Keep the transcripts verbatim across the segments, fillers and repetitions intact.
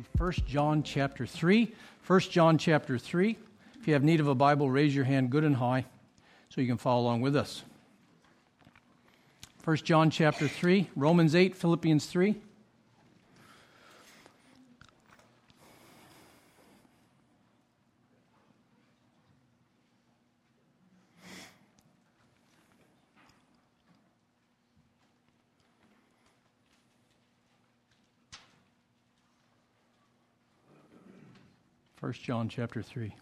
to First John chapter three. First John chapter three. If you have need of a Bible, raise your hand good and high so you can follow along with us. First John chapter three, Romans eight, Philippians three. First John chapter three.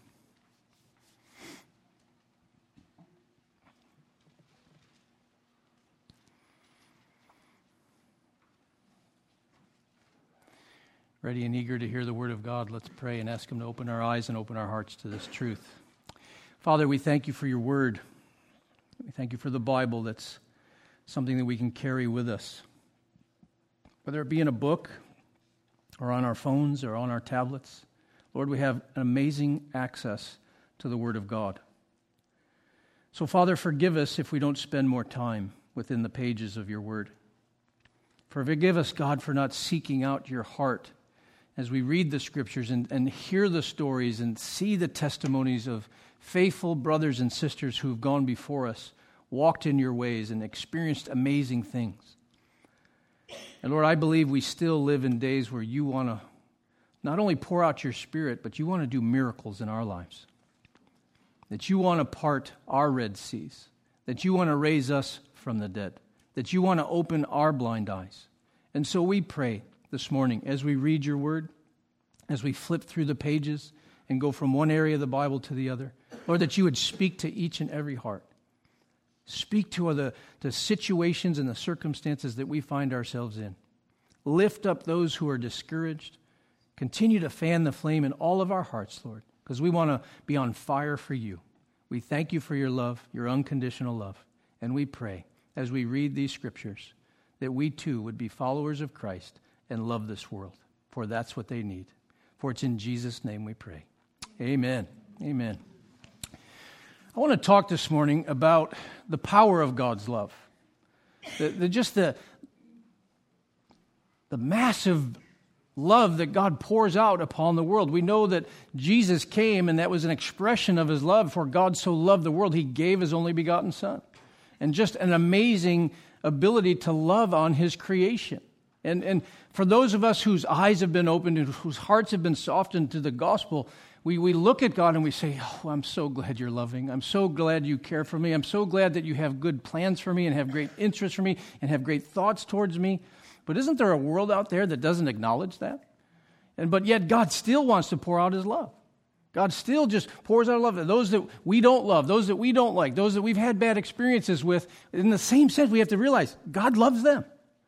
Ready and eager to hear the word of God, let's pray and ask Him to open our eyes and open our hearts to this truth. Father, we thank You for Your word. We thank You for the Bible that's something that we can carry with us. Whether it be in a book or on our phones or on our tablets, Lord, we have amazing access to the Word of God. So, Father, forgive us if we don't spend more time within the pages of Your Word. Forgive us, God, for not seeking out Your heart as we read the Scriptures and, and hear the stories and see the testimonies of faithful brothers and sisters who have gone before us, walked in Your ways, and experienced amazing things. And, Lord, I believe we still live in days where You want to not only pour out Your Spirit, but You want to do miracles in our lives. That You want to part our Red Seas. That You want to raise us from the dead. That You want to open our blind eyes. And so we pray this morning as we read Your word, as we flip through the pages and go from one area of the Bible to the other, Lord, that You would speak to each and every heart. Speak to the, the situations and the circumstances that we find ourselves in. Lift up those who are discouraged. Continue to fan the flame in all of our hearts, Lord, because we want to be on fire for You. We thank You for Your love, Your unconditional love. And we pray, as we read these Scriptures, that we too would be followers of Christ and love this world, for that's what they need. For it's in Jesus' name we pray. Amen. Amen. I want to talk this morning about the power of God's love. The, the, just the, the massive love that God pours out upon the world. We know that Jesus came, and that was an expression of His love. For God so loved the world, He gave His only begotten Son. And just an amazing ability to love on His creation. And, and for those of us whose eyes have been opened and whose hearts have been softened to the gospel, we, we look at God and we say, oh, I'm so glad You're loving. I'm so glad You care for me. I'm so glad that You have good plans for me and have great interest for me and have great thoughts towards me. But isn't there a world out there that doesn't acknowledge that? And but yet God still wants to pour out His love. God still just pours out love. Those that we don't love, those that we don't like, those that we've had bad experiences with, in the same sense, we have to realize God loves them.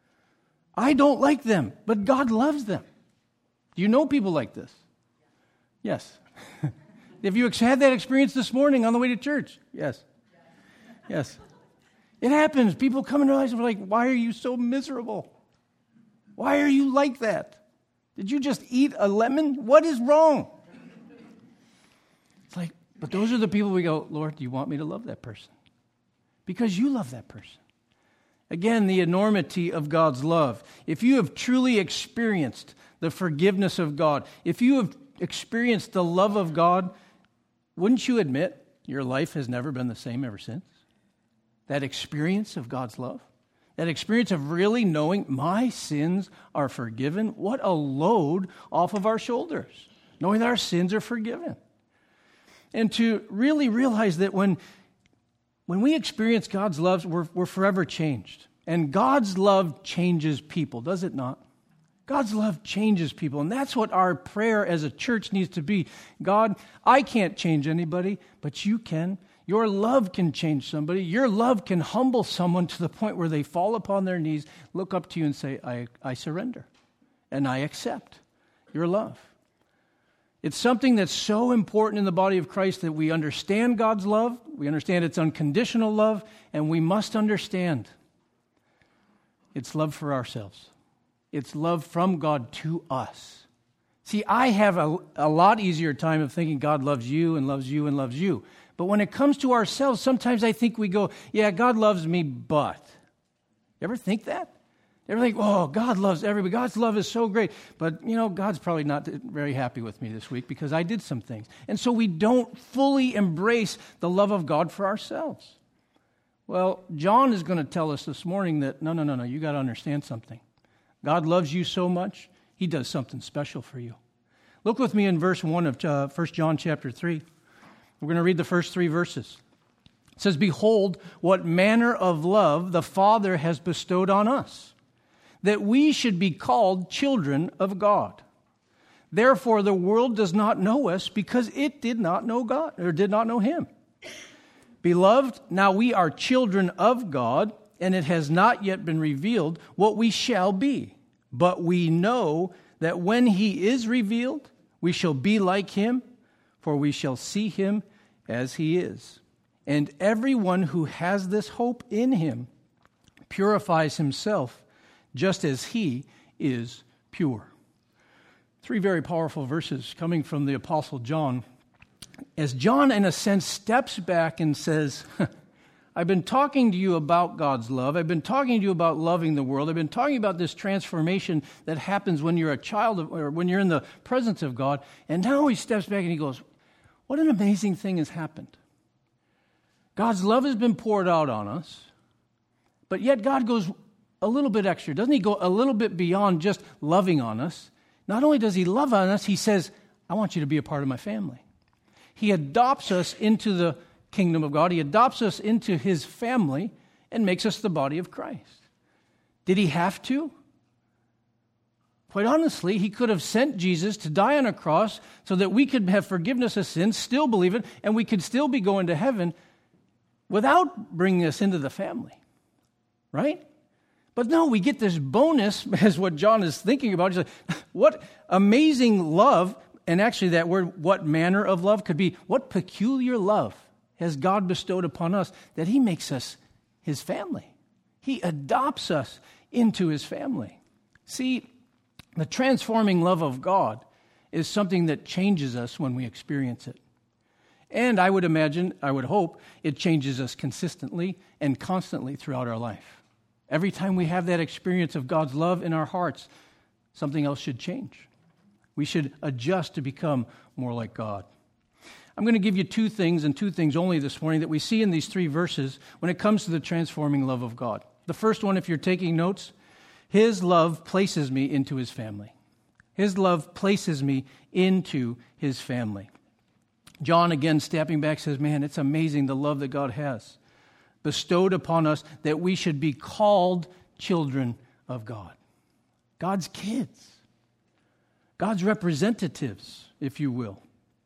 I don't like them, but God loves them. Do you know people like this? Yes. Have you had that experience this morning on the way to church? Yes. Yes. It happens. People come into our lives and we're like, why are you so miserable? Why are you like that? Did you just eat a lemon? What is wrong? It's like, but those are the people we go, Lord, do You want me to love that person? Because You love that person. Again, the enormity of God's love. If you have truly experienced the forgiveness of God, if you have experienced the love of God, wouldn't you admit your life has never been the same ever since? That experience of God's love? That experience of really knowing my sins are forgiven. What a load off of our shoulders, knowing that our sins are forgiven. And to really realize that when, when we experience God's love, we're, we're forever changed. And God's love changes people, does it not? God's love changes people. And that's what our prayer as a church needs to be. God, I can't change anybody, but You can. Your love can change somebody. Your love can humble someone to the point where they fall upon their knees, look up to You and say, I, I surrender and I accept Your love. It's something that's so important in the body of Christ that we understand God's love, we understand it's unconditional love, and we must understand it's love for ourselves. It's love from God to us. See, I have a, a lot easier time of thinking God loves you and loves you and loves you. But when it comes to ourselves, sometimes I think we go, yeah, God loves me, but. You ever think that? They think, oh, God loves everybody. God's love is so great. But, you know, God's probably not very happy with me this week because I did some things. And so we don't fully embrace the love of God for ourselves. Well, John is going to tell us this morning that, no, no, no, no, you got to understand something. God loves you so much, he does something special for you. Look with me in verse one of uh, First John chapter three. We're going to read the first three verses. It says, behold, what manner of love the Father has bestowed on us, that we should be called children of God. Therefore, the world does not know us because it did not know God, or did not know him. Beloved, now we are children of God, and it has not yet been revealed what we shall be. But we know that when he is revealed, we shall be like him, for we shall see him as he is. And everyone who has this hope in him purifies himself just as he is pure. Three very powerful verses coming from the Apostle John. As John, in a sense, steps back and says, I've been talking to you about God's love. I've been talking to you about loving the world. I've been talking about this transformation that happens when you're a child of, or when you're in the presence of God. And now he steps back and he goes, what an amazing thing has happened. God's love has been poured out on us, but yet God goes a little bit extra. Doesn't he go a little bit beyond just loving on us? Not only does he love on us, he says, I want you to be a part of my family. He adopts us into the kingdom of God. He adopts us into his family and makes us the body of Christ. Did he have to? Quite honestly, he could have sent Jesus to die on a cross so that we could have forgiveness of sins, still believe it, and we could still be going to heaven without bringing us into the family, right? But no, we get this bonus, as what John is thinking about. He's like, what amazing love, and actually that word, what manner of love, could be, what peculiar love has God bestowed upon us that he makes us his family. He adopts us into his family. See, the transforming love of God is something that changes us when we experience it. And I would imagine, I would hope, it changes us consistently and constantly throughout our life. Every time we have that experience of God's love in our hearts, something else should change. We should adjust to become more like God. I'm going to give you two things, and two things only this morning, that we see in these three verses when it comes to the transforming love of God. The first one, if you're taking notes, his love places me into his family. His love places me into his family. John, again, stepping back, says, man, it's amazing the love that God has bestowed upon us that we should be called children of God. God's kids. God's representatives, if you will.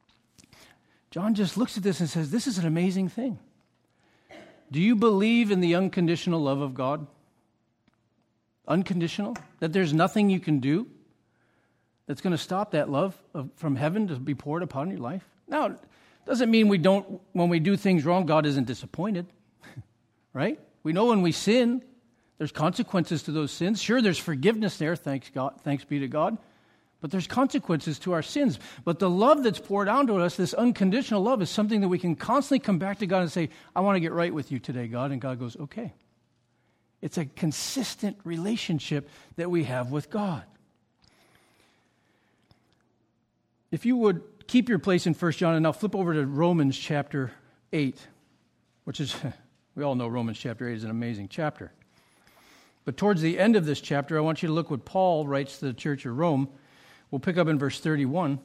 John just looks at this and says, this is an amazing thing. Do you believe in the unconditional love of God? Unconditional? That there's nothing you can do that's going to stop that love of, from heaven to be poured upon your life? Now, it doesn't mean we don't, when we do things wrong, God isn't disappointed, right? We know when we sin, there's consequences to those sins. Sure, there's forgiveness there, thanks God, thanks be to God, but there's consequences to our sins. But the love that's poured out to us, this unconditional love, is something that we can constantly come back to God and say, I want to get right with you today, God, and God goes, okay. It's a consistent relationship that we have with God. If you would keep your place in First John and now flip over to Romans chapter eight, which is, we all know Romans chapter eight is an amazing chapter. But towards the end of this chapter, I want you to look what Paul writes to the church of Rome. We'll pick up in verse thirty-one.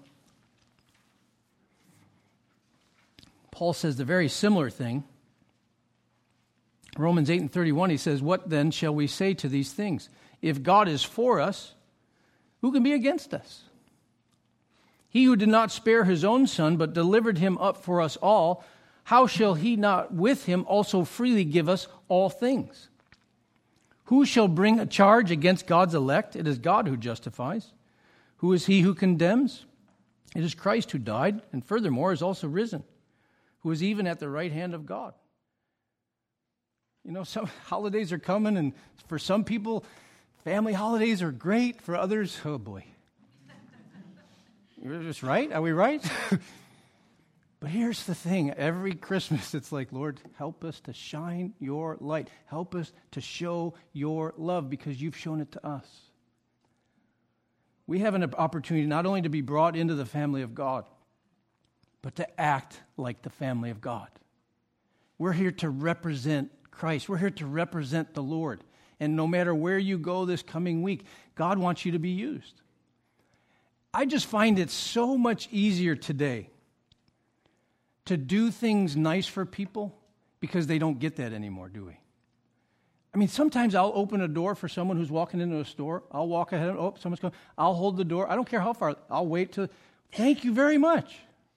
Paul says the very similar thing. Romans eight and thirty-one, he says, what then shall we say to these things? If God is for us, who can be against us? He who did not spare his own son, but delivered him up for us all, how shall he not with him also freely give us all things? Who shall bring a charge against God's elect? It is God who justifies. Who is he who condemns? It is Christ who died, and furthermore is also risen, who is even at the right hand of God. You know, some holidays are coming, and for some people, family holidays are great. For others, oh boy. You're just right? Are we right? But here's the thing. Every Christmas, it's like, Lord, help us to shine your light. Help us to show your love because you've shown it to us. We have an opportunity not only to be brought into the family of God, but to act like the family of God. We're here to represent Christ. We're here to represent the Lord. And no matter where you go this coming week, God wants you to be used. I just find it so much easier today to do things nice for people because they don't get that anymore, do we? I mean, sometimes I'll open a door for someone who's walking into a store. I'll walk ahead. Oh, someone's coming. I'll hold the door. I don't care how far. I'll wait till, thank you very much.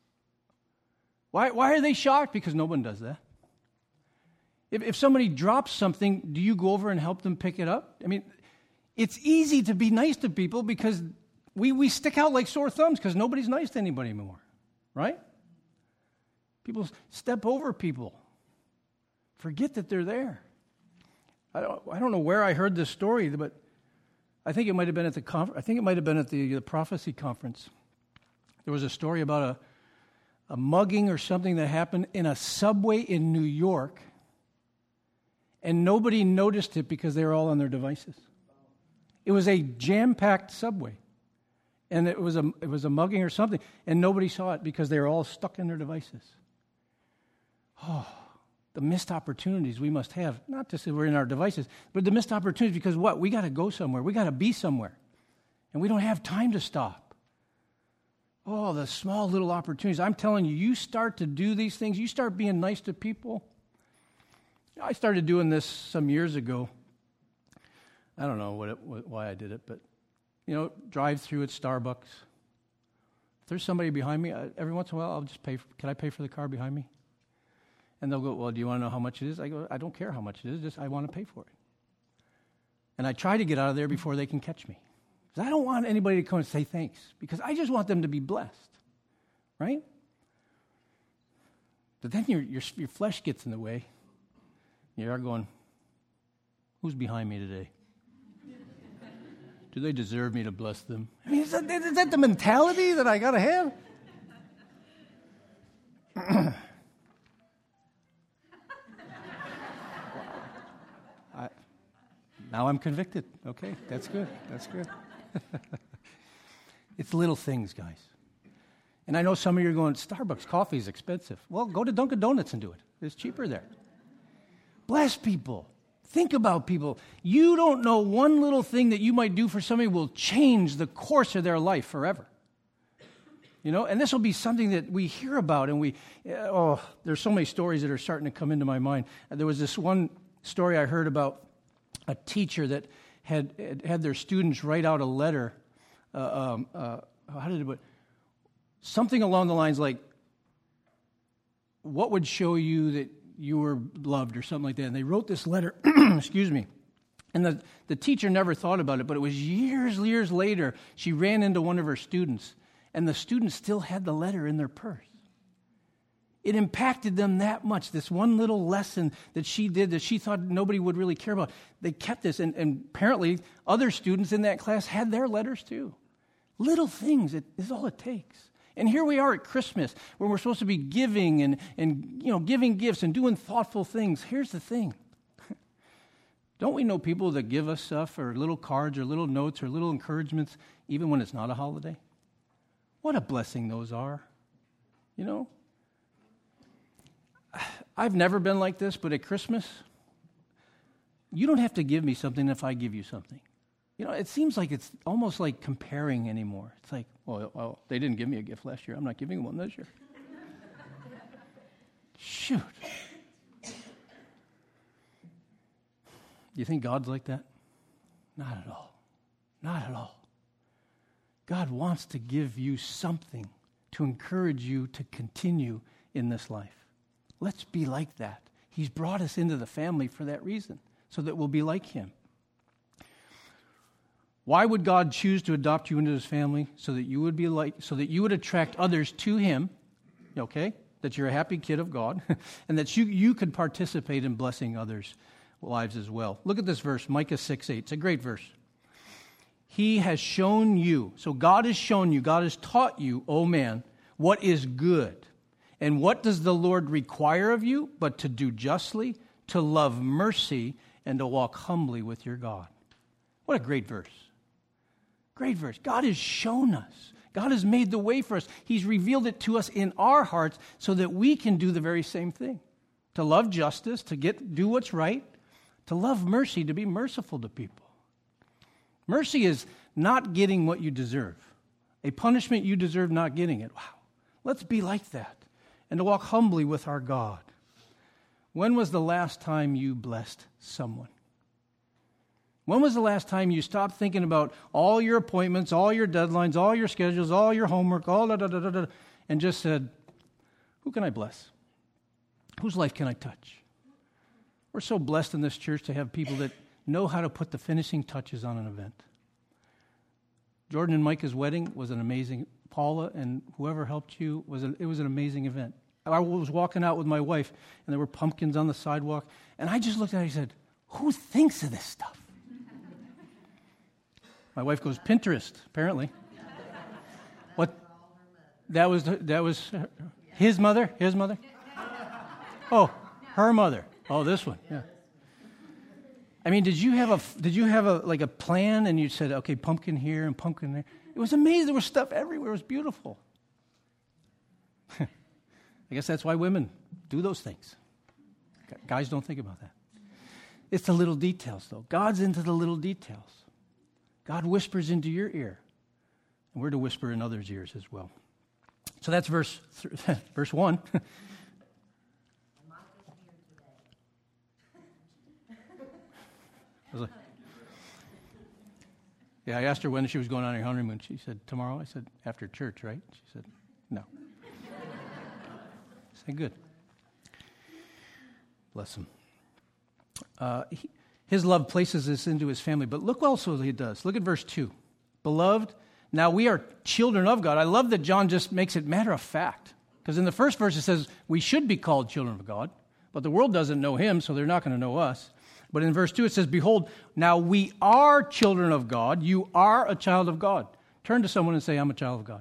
Why, why are they shocked? Because no one does that. If, if somebody drops something, do you go over and help them pick it up? I mean, it's easy to be nice to people because we, we stick out like sore thumbs because nobody's nice to anybody anymore, right? People step over people, forget that they're there. I don't, I don't know where I heard this story, but I think it might have been at the conf- I think it might have been at the, the prophecy conference. There was a story about a, a mugging or something that happened in a subway in New York, and nobody noticed it because they were all on their devices. It was a jam-packed subway, and it was a it was a mugging or something, and nobody saw it because they were all stuck in their devices. Oh, the missed opportunities we must have, not just that we're in our devices, but the missed opportunities because what? We got to go somewhere. We got to be somewhere. And we don't have time to stop. Oh, the small little opportunities. I'm telling you, you start to do these things, you start being nice to people. I started doing this some years ago. I don't know what it, what, why I did it, but, you know, drive through at Starbucks. If there's somebody behind me, I, every once in a while, I'll just pay. For, can I pay for the car behind me? And they'll go, well, do you want to know how much it is? I go, I don't care how much it is, just I want to pay for it. And I try to get out of there before they can catch me. Because I don't want anybody to come and say thanks, because I just want them to be blessed, right? But then your your, your flesh gets in the way. You're going, who's behind me today? Do they deserve me to bless them? I mean, is that, is that the mentality that I got to have? I, now I'm convicted. Okay, that's good. That's good. It's little things, guys. And I know some of you are going, Starbucks coffee is expensive. Well, go to Dunkin' Donuts and do it. It's cheaper there. Bless people. Think about people. You don't know one little thing that you might do for somebody will change the course of their life forever. You know, and this will be something that we hear about, and we, oh, there's so many stories that are starting to come into my mind. There was this one story I heard about a teacher that had had their students write out a letter. Uh, um, uh, how did it put? Something along the lines like, what would show you that you were loved or something like that. And they wrote this letter, excuse me, and the, the teacher never thought about it, but it was years, years later, she ran into one of her students, and the student still had the letter in their purse. It impacted them that much, this one little lesson that she did that she thought nobody would really care about. They kept this, and, and apparently other students in that class had their letters too. Little things, it is all it takes. And here we are at Christmas, where we're supposed to be giving and, and you know, giving gifts and doing thoughtful things. Here's the thing. Don't we know people that give us stuff or little cards or little notes or little encouragements even when it's not a holiday? What a blessing those are, you know? I've never been like this, but at Christmas, you don't have to give me something if I give you something. You know, it seems like it's almost like comparing anymore. It's like, well, well, they didn't give me a gift last year. I'm not giving them one this year. Shoot. You think God's like that? Not at all. Not at all. God wants to give you something to encourage you to continue in this life. Let's be like that. He's brought us into the family for that reason, so that we'll be like him. Why would God choose to adopt you into his family? So that you would be like, so that you would attract others to him, okay? That you're a happy kid of God, and that you, you could participate in blessing others' lives as well. Look at this verse, Micah six eight. It's a great verse. He has shown you, so God has shown you, God has taught you, oh man, what is good. And what does the Lord require of you but to do justly, to love mercy, and to walk humbly with your God? What a great verse. Great verse. God has shown us. God has made the way for us. He's revealed it to us in our hearts so that we can do the very same thing. To love justice, to get do what's right, to love mercy, to be merciful to people. Mercy is not getting what you deserve. A punishment you deserve not getting it. Wow. Let's be like that. And to walk humbly with our God. When was the last time you blessed someone? When was the last time you stopped thinking about all your appointments, all your deadlines, all your schedules, all your homework, all da da da da da, and just said, who can I bless? Whose life can I touch? We're so blessed in this church to have people that know how to put the finishing touches on an event. Jordan and Micah's wedding was an amazing, Paula and whoever helped you, was an, it was an amazing event. I was walking out with my wife, and there were pumpkins on the sidewalk, and I just looked at her and said, who thinks of this stuff? My wife goes, Pinterest, apparently. What? That was that was his mother? His mother? Oh, her mother. Oh, this one. Yeah. I mean, did you have a did you have a like a plan and you said, okay, pumpkin here and pumpkin there? It was amazing. There was stuff everywhere. It was beautiful. I guess that's why women do those things. Guys don't think about that. It's the little details, though. God's into the little details. God whispers into your ear, and we're to whisper in others' ears as well. So that's verse th- verse one. I like, yeah, I asked her when she was going on her honeymoon. She said, tomorrow. I said, after church, right? She said, no. I said, good. Bless him. Uh, he, His love places us into his family. But look also he does. Look at verse two. Beloved, now we are children of God. I love that John just makes it matter of fact. Because in the first verse it says we should be called children of God. But the world doesn't know him, so they're not going to know us. But in verse two it says, behold, now we are children of God. You are a child of God. Turn to someone and say, I'm a child of God.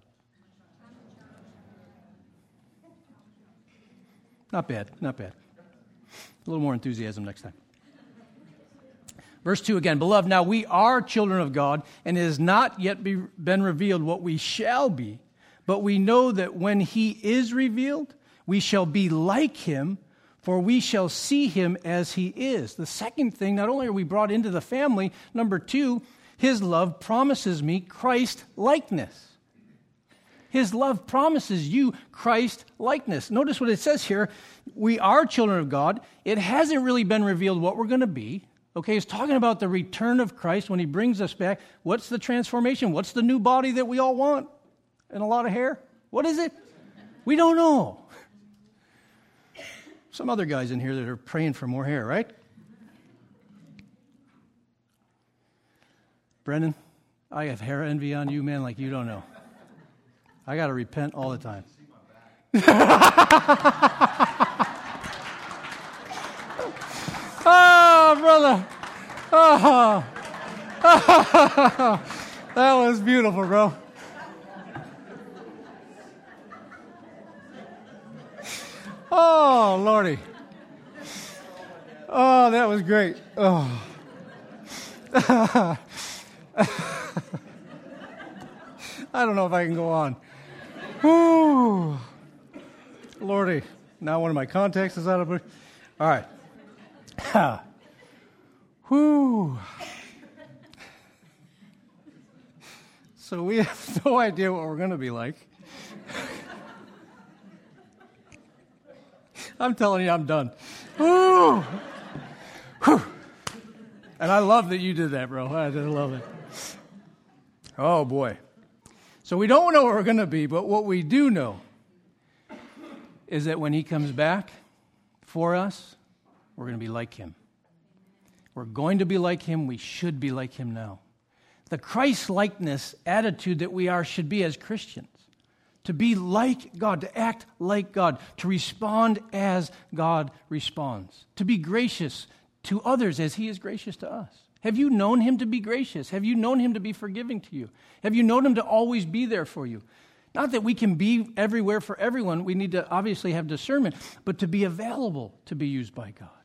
Not bad, not bad. A little more enthusiasm next time. Verse two again, beloved, now we are children of God, and it has not yet be, been revealed what we shall be, but we know that when he is revealed, we shall be like him, for we shall see him as he is. The second thing, not only are we brought into the family, number two, his love promises me Christ-likeness. His love promises you Christ-likeness. Notice what it says here. We are children of God. It hasn't really been revealed what we're going to be. Okay, it's talking about the return of Christ when he brings us back. What's the transformation? What's the new body that we all want? And a lot of hair? What is it? We don't know. Some other guys in here that are praying for more hair, right? Brendan, I have hair envy on you, man, like you don't know. I got to repent all the time. Oh, brother. Oh. That was beautiful, bro. Oh, Lordy. Oh, that was great. Oh. I don't know if I can go on. Whew. Lordy. Now one of my contacts is out of it. All right. Whew. So we have no idea what we're going to be like. I'm telling you, I'm done. Whew. Whew. And I love that you did that, bro. I just love it. Oh, boy. So we don't know what we're going to be, but what we do know is that when he comes back for us, we're going to be like him. We're going to be like him. We should be like him now. The Christ-likeness attitude that we are should be as Christians. To be like God, to act like God, to respond as God responds. To be gracious to others as he is gracious to us. Have you known him to be gracious? Have you known him to be forgiving to you? Have you known him to always be there for you? Not that we can be everywhere for everyone. We need to obviously have discernment, but to be available to be used by God.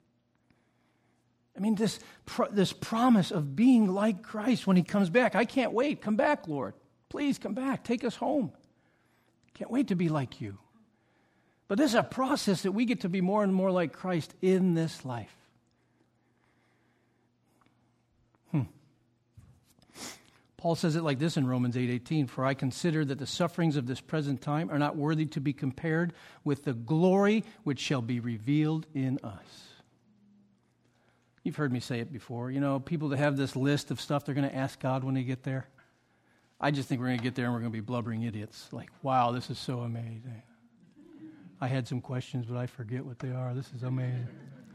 I mean, this, this promise of being like Christ when he comes back. I can't wait. Come back, Lord. Please come back. Take us home. Can't wait to be like you. But this is a process that we get to be more and more like Christ in this life. Hmm. Paul says it like this in Romans eight eighteen, "For I consider that the sufferings of this present time are not worthy to be compared with the glory which shall be revealed in us." You've heard me say it before. You know, people that have this list of stuff they're going to ask God when they get there. I just think we're going to get there and we're going to be blubbering idiots. Like, wow, this is so amazing. I had some questions, but I forget what they are. This is amazing.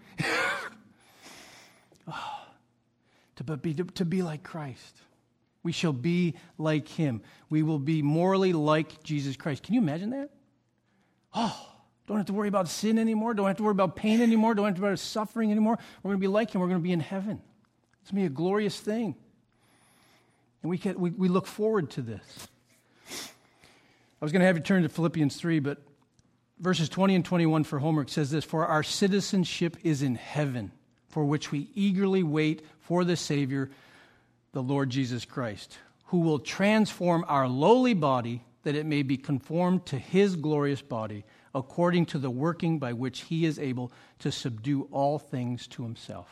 oh, to, be, to, to be like Christ. We shall be like him. We will be morally like Jesus Christ. Can you imagine that? Oh, don't have to worry about sin anymore. Don't have to worry about pain anymore. Don't have to worry about suffering anymore. We're going to be like him. We're going to be in heaven. It's going to be a glorious thing. And we, can, we, we look forward to this. I was going to have you turn to Philippians three, but verses twenty and twenty-one for homework says this, "For our citizenship is in heaven, for which we eagerly wait for the Savior, the Lord Jesus Christ, who will transform our lowly body that it may be conformed to his glorious body, according to the working by which he is able to subdue all things to himself."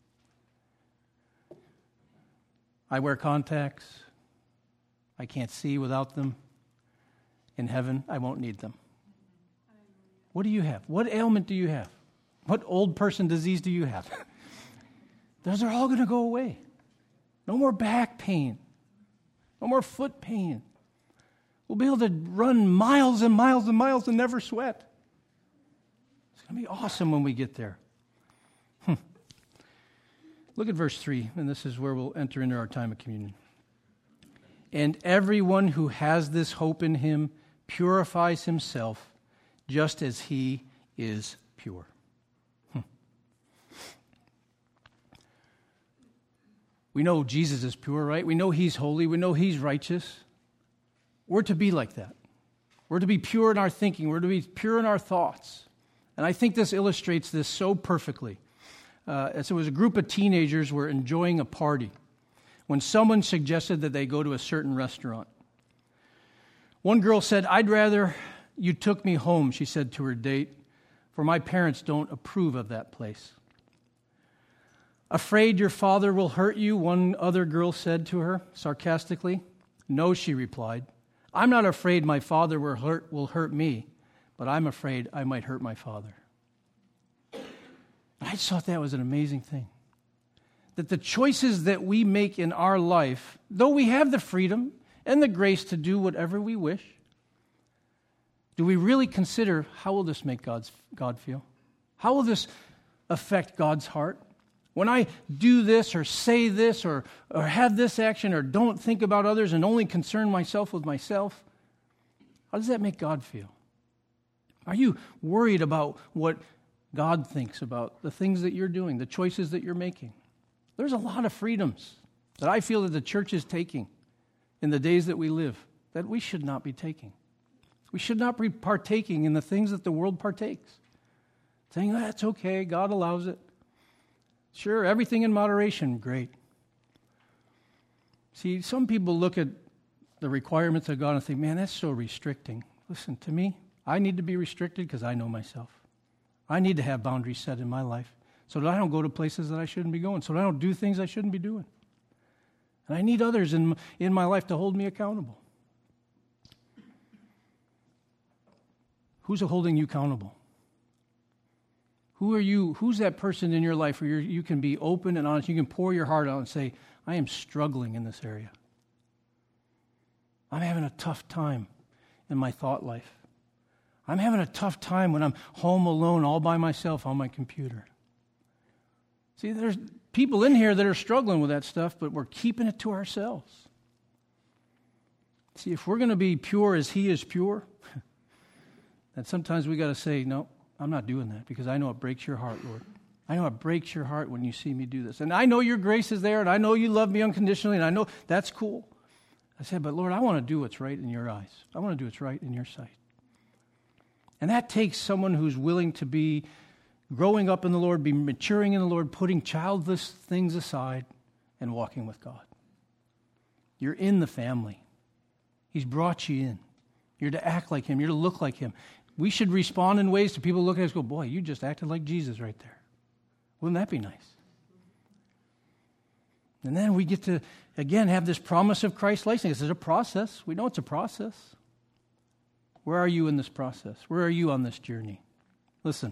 I wear contacts. I can't see without them. In heaven, I won't need them. What do you have? What ailment do you have? What old person disease do you have? Those are all going to go away. No more back pain. No more foot pain. We'll be able to run miles and miles and miles and never sweat. It's going to be awesome when we get there. Hmm. Look at verse three, and this is where we'll enter into our time of communion. "And everyone who has this hope in him purifies himself just as he is pure." Hmm. We know Jesus is pure, right? We know he's holy. We know he's righteous. We're to be like that. We're to be pure in our thinking. We're to be pure in our thoughts. And I think this illustrates this so perfectly. Uh, as it was a group of teenagers were enjoying a party when someone suggested that they go to a certain restaurant. One girl said, "I'd rather you took me home," she said to her date, "for my parents don't approve of that place." "Afraid your father will hurt you," one other girl said to her sarcastically. "No," she replied. "I'm not afraid my father will hurt, will hurt me, but I'm afraid I might hurt my father." I just thought that was an amazing thing. That the choices that we make in our life, though we have the freedom and the grace to do whatever we wish, do we really consider how will this make God's, God feel? How will this affect God's heart? When I do this or say this or, or have this action or don't think about others and only concern myself with myself, how does that make God feel? Are you worried about what God thinks about the things that you're doing, the choices that you're making? There's a lot of freedoms that I feel that the church is taking in the days that we live that we should not be taking. We should not be partaking in the things that the world partakes. Saying, oh, that's okay, God allows it. Sure, everything in moderation, great. See, some people look at the requirements of God and think, man, that's so restricting. Listen, to me, I need to be restricted because I know myself. I need to have boundaries set in my life so that I don't go to places that I shouldn't be going, so that I don't do things I shouldn't be doing. And I need others in, in my life to hold me accountable. Who's holding you accountable? Who are you? Who's that person in your life where you're, you can be open and honest? You can pour your heart out and say, I am struggling in this area. I'm having a tough time in my thought life. I'm having a tough time when I'm home alone all by myself on my computer. See, there's people in here that are struggling with that stuff, but we're keeping it to ourselves. See, if we're going to be pure as He is pure, then sometimes we got to say, no, I'm not doing that because I know it breaks your heart, Lord. I know it breaks your heart when you see me do this. And I know your grace is there, and I know you love me unconditionally, and I know that's cool. I said, but Lord, I want to do what's right in your eyes. I want to do what's right in your sight. And that takes someone who's willing to be growing up in the Lord, be maturing in the Lord, putting childless things aside and walking with God. You're in the family. He's brought you in. You're to act like him. You're to look like him. We should respond in ways to people who look at us and go, boy, you just acted like Jesus right there. Wouldn't that be nice? And then we get to, again, have this promise of Christ's likeness. It's a process. We know it's a process. Where are you in this process? Where are you on this journey? Listen.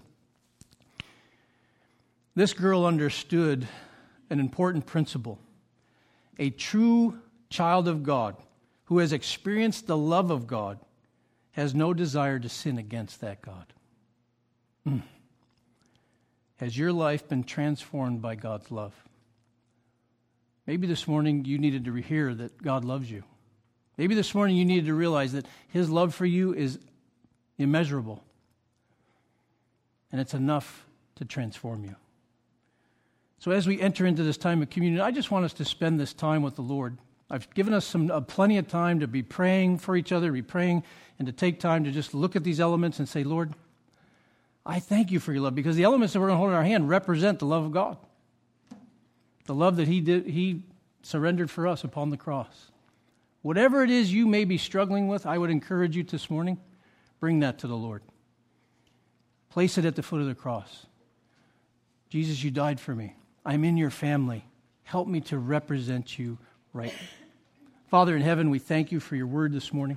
This girl understood an important principle. A true child of God who has experienced the love of God has no desire to sin against that God. Mm. Has your life been transformed by God's love? Maybe this morning you needed to hear that God loves you. Maybe this morning you needed to realize that his love for you is immeasurable. And it's enough to transform you. So as we enter into this time of communion, I just want us to spend this time with the Lord. I've given us some uh, plenty of time to be praying for each other, to be praying, and to take time to just look at these elements and say, Lord, I thank you for your love, because the elements that we're going to hold in our hand represent the love of God. The love that he did, he surrendered for us upon the cross. Whatever it is you may be struggling with, I would encourage you this morning, bring that to the Lord. Place it at the foot of the cross. Jesus, you died for me. I'm in your family. Help me to represent you right. Father in heaven, we thank you for your word this morning.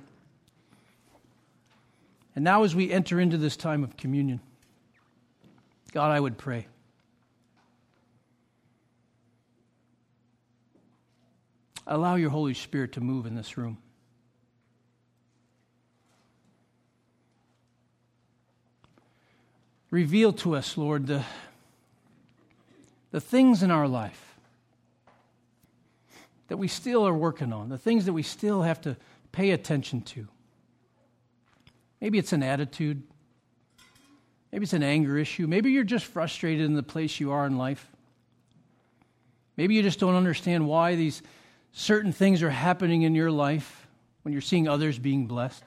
And now as we enter into this time of communion, God, I would pray. Allow your Holy Spirit to move in this room. Reveal to us, Lord, the, the things in our life that we still are working on, the things that we still have to pay attention to. Maybe it's an attitude. Maybe it's an anger issue. Maybe you're just frustrated in the place you are in life. Maybe you just don't understand why these certain things are happening in your life when you're seeing others being blessed.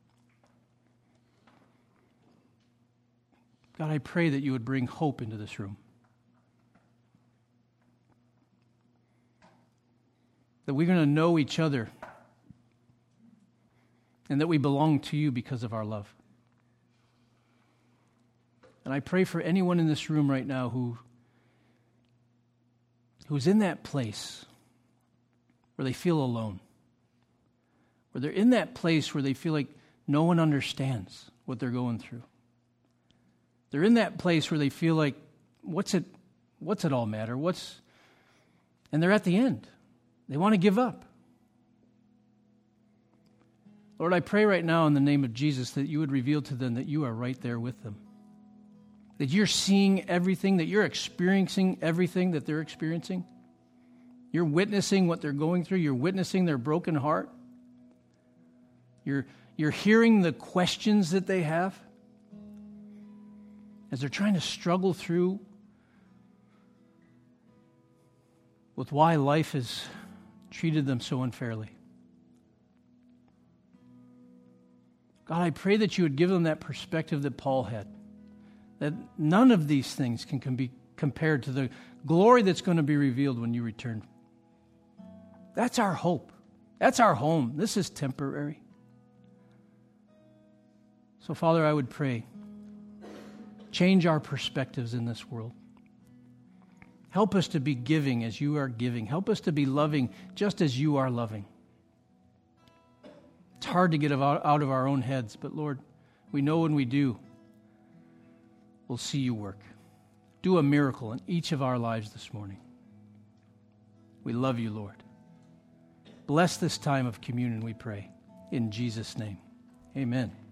God, I pray that you would bring hope into this room. That we're going to know each other and that we belong to you because of our love. And I pray for anyone in this room right now who who's in that place where they feel alone, where they're in that place where they feel like no one understands what they're going through. They're in that place where they feel like, what's it, what's it all matter? What's, and they're at the end. They want to give up. Lord, I pray right now in the name of Jesus that you would reveal to them that you are right there with them. That you're seeing everything, that you're experiencing everything that they're experiencing. You're witnessing what they're going through. You're witnessing their broken heart. You're, you're hearing the questions that they have as they're trying to struggle through with why life has treated them so unfairly. God, I pray that you would give them that perspective that Paul had, that none of these things can, can be compared to the glory that's going to be revealed when you return. That's our hope. That's our home. This is temporary. So, Father, I would pray, change our perspectives in this world. Help us to be giving as you are giving. Help us to be loving just as you are loving. It's hard to get out of our own heads, but Lord, we know when we do, we'll see you work. Do a miracle in each of our lives this morning. We love you, Lord. Bless this time of communion, we pray. In Jesus' name, amen.